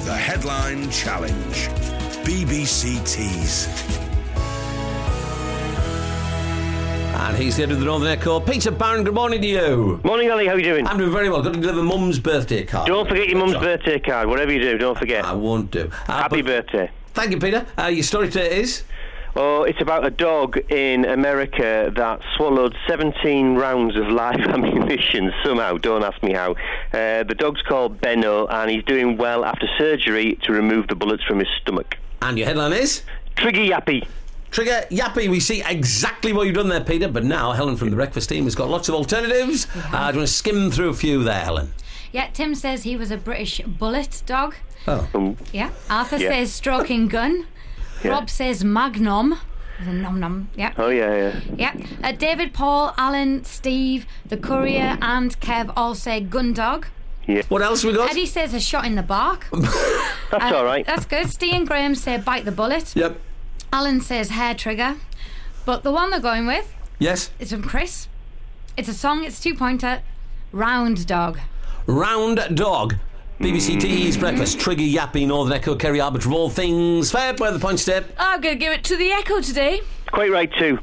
The Headline Challenge. BBC Tees. And he's here with the Northern Echo. Peter Barron, good morning to you. Morning, Ollie. How are you doing? I'm doing very well. Got to deliver Mum's birthday card. Don't forget your mum's birthday card. Whatever you do, don't forget. I won't do. Happy birthday. Thank you, Peter. Your story today is? Oh, it's about a dog in America that swallowed 17 rounds of live ammunition somehow. Don't ask me how. The dog's called Benno, and he's doing well after surgery to remove the bullets from his stomach. And your headline is? Trigger Yappy. Trigger Yappy. We see exactly what you've done there, Peter, but now Helen from the Breakfast team has got lots of alternatives. Do you want to skim through a few there, Helen? Yeah, Tim says he was a British bullet dog. Oh. Yeah. Arthur says stroking gun. Yeah. Rob says magnum. With a nom nom. Yeah. Oh, yeah. Yeah. David, Paul, Alan, Steve, the courier, and Kev all say gun dog. Yeah. What else we got? Eddie says a shot in the bark. That's all right. That's good. Steve and Graham say bite the bullet. Yep. Alan says hair trigger. But the one they're going with Yes. is from Chris. It's a song, it's 2-pointer. Round dog. Round dog. BBC Tees Breakfast. Trigger Yappy, Northern Echo, Kerry Arbiter of all things. Fair play the point step. I'm going to give it to the Echo today. Quite right, too.